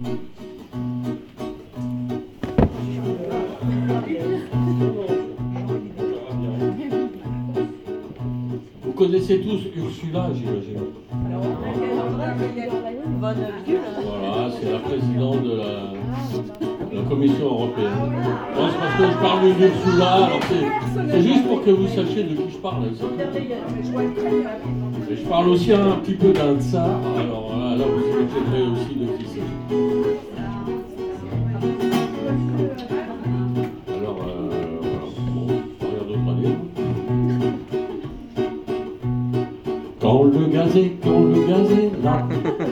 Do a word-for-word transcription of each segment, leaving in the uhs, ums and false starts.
Vous connaissez tous Ursula, j'imagine. Voilà, c'est la présidente de la, de la Commission européenne. Non, c'est parce que je parle d'Ursula, alors c'est, c'est juste pour que vous sachiez de qui je parle. Et je parle aussi un petit peu d'un tsar, alors là, là vous écouterez aussi de qui c'est. Alors, euh, bon, rien d'autre à dire. Quand le gaz est, quand le gaz est là,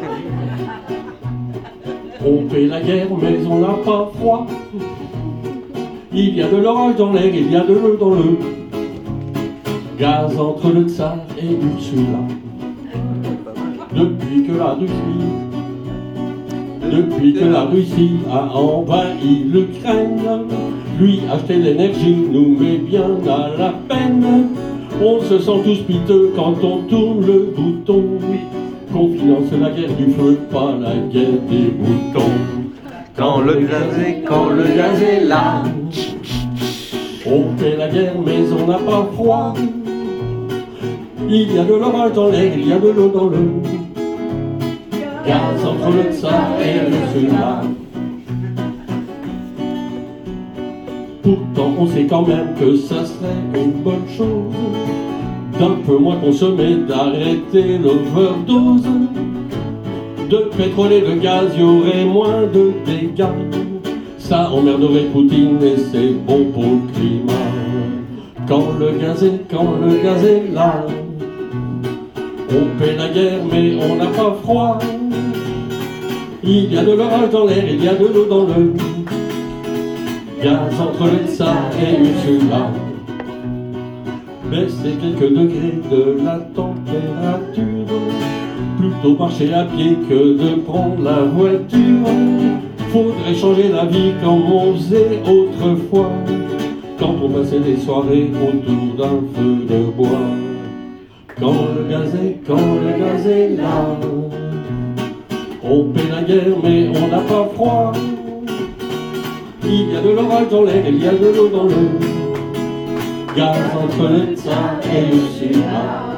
on fait la guerre mais on n'a pas froid. Il y a de l'orage dans l'air, il y a de l'eau dans le gaz entre le tsar et Ursula. Depuis que la Russie, depuis que la Russie a envahi l'Ukraine, lui acheter l'énergie nous met bien à la peine. On se sent tous piteux quand on tourne le bouton, qu'on finance la guerre du feu, pas la guerre des boutons. Quand le gaz est, quand le gaz est là, on fait la guerre mais on n'a pas froid. Il y a de l'orage dans l'air, il y a de l'eau dans le gaz entre le tsar et Ursula. Pourtant on sait quand même que ça serait une bonne chose d'un peu moins consommer, d'arrêter l'overdose. De pétrole et de gaz, il y aurait moins de dégâts. Ça emmerderait Poutine et c'est bon pour le climat. Quand le gaz est, quand le gaz est là, on fait la guerre mais on n'a pas froid. Il y a de l'orage dans l'air, il y a de l'eau dans le gaz entre le tsar et Ursula. Baisser quelques degrés de la température, plutôt marcher à pied que de prendre la voiture. Faudrait changer la vie comme on faisait autrefois, quand on passait des soirées autour d'un feu de bois. Quand le gaz est, quand le gaz est là, on fait la guerre mais on n'a pas froid. Il y a de l'orage dans l'air, il y a de l'eau dans le gaz entre le tsar et Ursula.